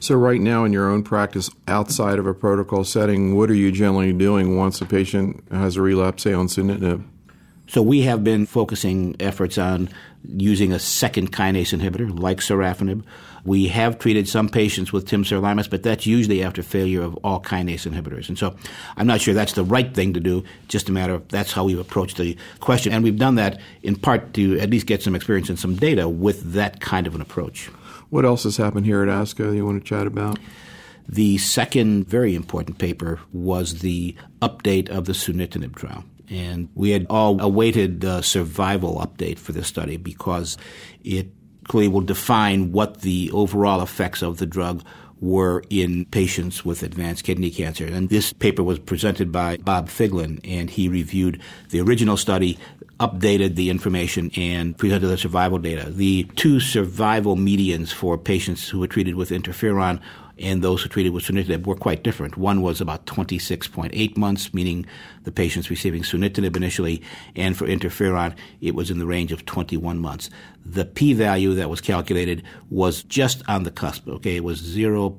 So right now in your own practice, outside of a protocol setting, what are you generally doing once a patient has a relapse, say, on sunitinib? So we have been focusing efforts on using a second kinase inhibitor like sorafenib. We have treated some patients with temsirolimus, but that's usually after failure of all kinase inhibitors. And so I'm not sure that's the right thing to do, just a matter of that's how we've approached the question. And we've done that in part to at least get some experience and some data with that kind of an approach. What else has happened here at ASCO you want to chat about? The second very important paper was the update of the sunitinib trial. And we had all awaited the survival update for this study because it clearly will define what the overall effects of the drug were in patients with advanced kidney cancer. And this paper was presented by Bob Figlin, and he reviewed the original study, updated the information, and presented the survival data. The two survival medians for patients who were treated with interferon and those who treated with sunitinib were quite different. One was about 26.8 months, meaning the patients receiving sunitinib initially, and for interferon, it was in the range of 21 months. The p-value that was calculated was just on the cusp, okay? It was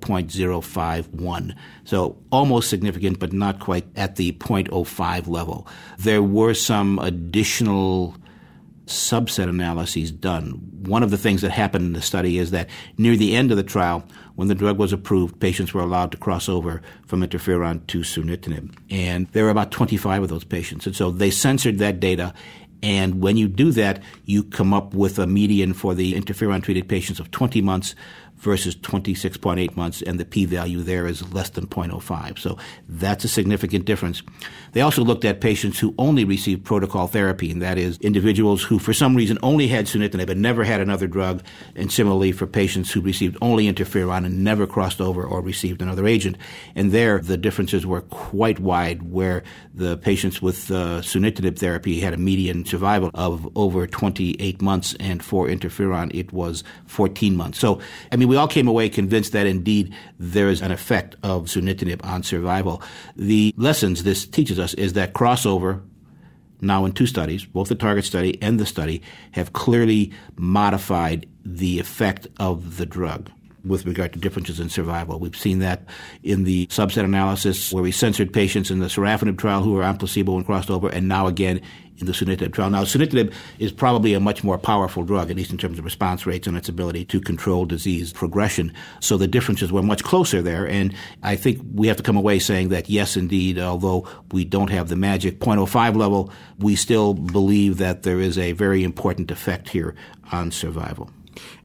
0.051. So almost significant, but not quite at the 0.05 level. There were some additional subset analyses done. One of the things that happened in the study is that near the end of the trial, when the drug was approved, patients were allowed to cross over from interferon to sunitinib. And there were about 25 of those patients. And so they censored that data. And when you do that, you come up with a median for the interferon-treated patients of 20 months versus 26.8 months, and the p-value there is less than 0.05. So that's a significant difference. They also looked at patients who only received protocol therapy, and that is individuals who for some reason only had sunitinib and never had another drug, and similarly for patients who received only interferon and never crossed over or received another agent. And there the differences were quite wide, where the patients with sunitinib therapy had a median survival of over 28 months, and for interferon it was 14 months. So, I mean, we all came away convinced that indeed there is an effect of sunitinib on survival. The lessons this teaches us is that crossover, now in two studies, both the target study and the study, have clearly modified the effect of the drug with regard to differences in survival. We've seen that in the subset analysis where we censored patients in the sorafenib trial who were on placebo and crossed over, and now again in the sunitinib trial. Now, sunitinib is probably a much more powerful drug, at least in terms of response rates and its ability to control disease progression. So the differences were much closer there. And I think we have to come away saying that, yes, indeed, although we don't have the magic 0.05 level, we still believe that there is a very important effect here on survival.